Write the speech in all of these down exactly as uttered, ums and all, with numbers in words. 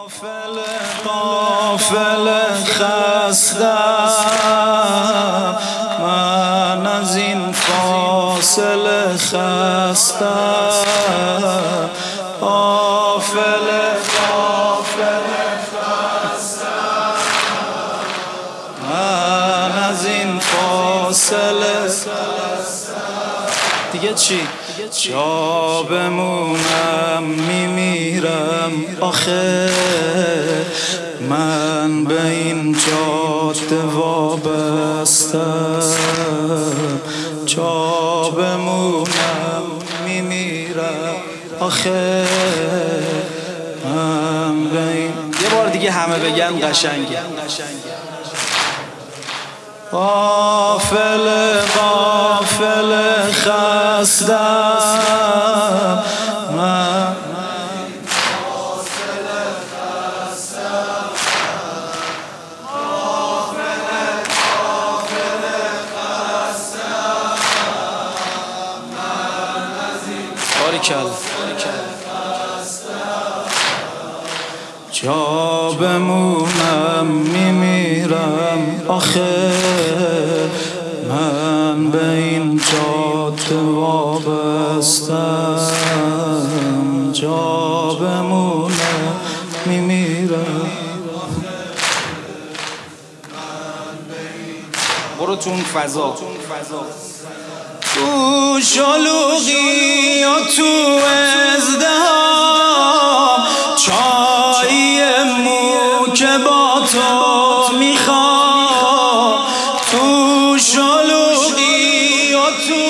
قافل قافل خستم، من از این فاصله خستم. قافل قافل خستم، من از این فاصله خستم. دیگه چی؟ جا بمونم میمیرم آخه، من به این جاده وابستم. جا بمونم میمیرم آخه، من به این. یه بار دیگه همه بگن قشنگه. قافل قافل خستم، من فاصل خستم. قافل قافل خستم، من از این باریکل جا بمونم میمیرم آخه، من به این جاده وابستم. جا بمونم میمیرم. برو تو اون فضا، تو شلوغی یا تو ازدهام، چایی مو که با تو میخوام. تو شلوغی یا تو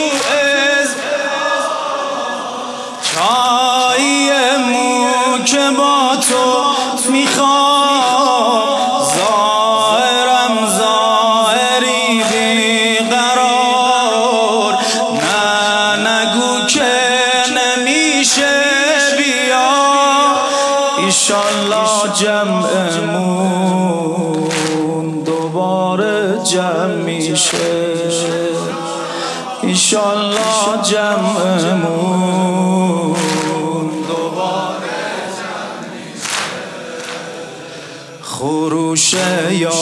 ازدهام، چایی مو که با تو میخوام. ظاهرم ظاهری بیقرار، نه نگو که نمیشه بیا. ایشالله جمعمون دوباره جمع میشه. ایشالله جمعمون دوباره جمع میشه. خروش یا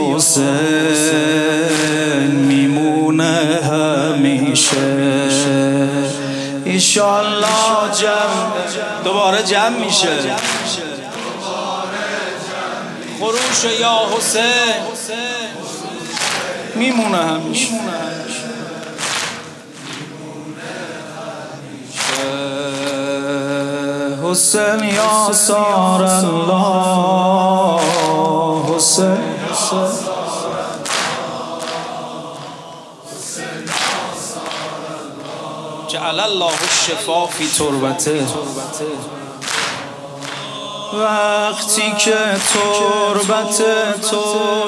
حسین میمونه همیشه. ایشالله جمع دوباره جمع میشه. خروش یا حسین میمونه همیشه. حسین یا سار الله، حسین جعل الله الشفا فی تربته. وقتی که تربت تو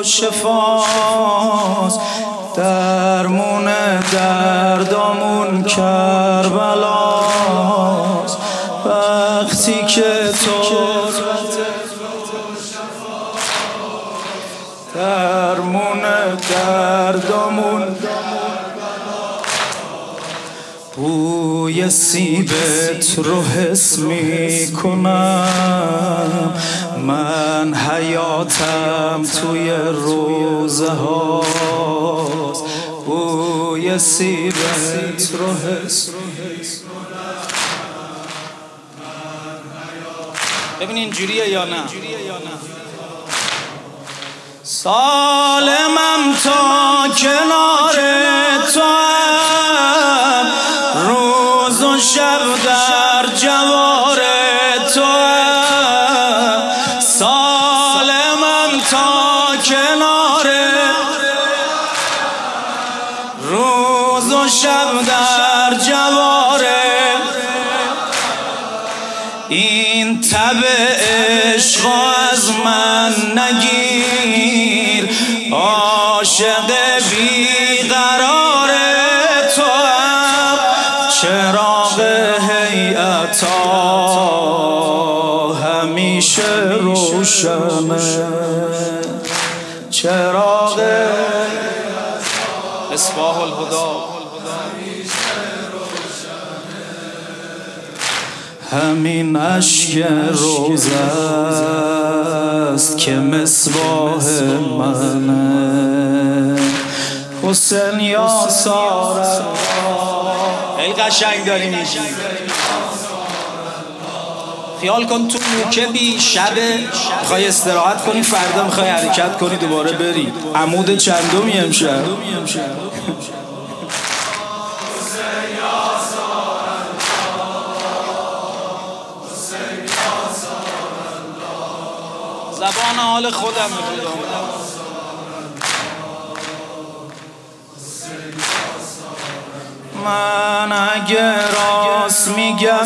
شفاست، درمون دردامون کربلاست. وقتی که تربت تو شفاست، درمون دردامون بوی سیبت رو حس می کنم. من حیاتم توی روزه هاست. بوی سیبت رو حس ببین اینجوریه یا نه. سالمم تا کنار تو، روز و شب در جوار تو. سالمم تا کنار، روز و شب در جوار. این تب عشق از من نگیر، عاشق بیقرار تو هم. چراغ هیئتا همیشه روشنه. چراغ اصباح الهدی همین اشک روزه که مصباح منه. حسین یا سارا ای قشنگ داری میشی. خیال کن تو موکبی شبه میخوای استراحت کنی، فردا میخوای حرکت کنی دوباره بری. عمود چندمی امشب؟ زبان حال خودم میخوام. من اگه راست میگم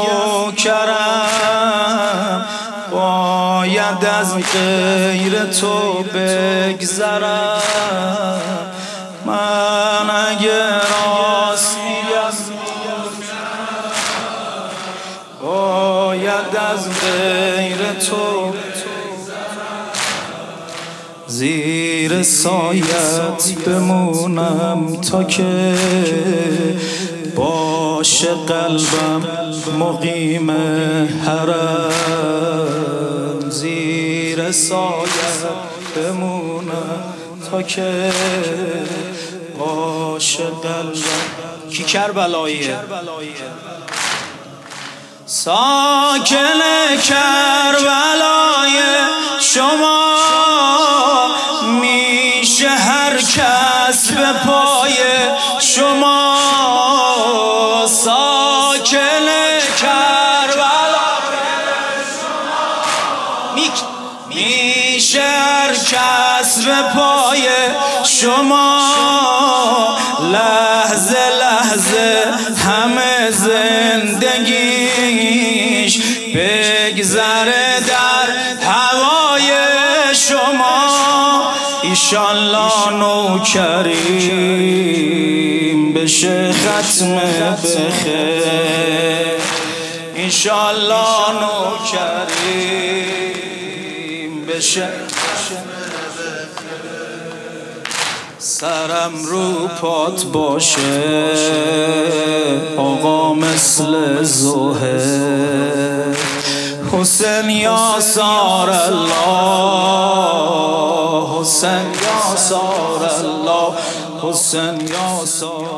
نوکرم، باید از غیر تو بگذرم. من اگه راست میگم باید از غیر تو زیر سایت بمونم تا که باشه قلبم مقیم حرم. زیر سایت بمونم تا که باشه قلبم. کی کربلاییه؟ ساکن کربلای شما میشه هر کس به پای شما. ساکن کربلای شما میشه هر کس به پای شما. لحظه لحظه همه زندگیش بگذره در هوای شما. ایشالله نوکریم بشه ختم بخیر. ایشالله نوکریم بشه سرم رو پات باشه آقا مثل زهر. حسین یا سار الله، حسین یا سار الله، حسین یا سار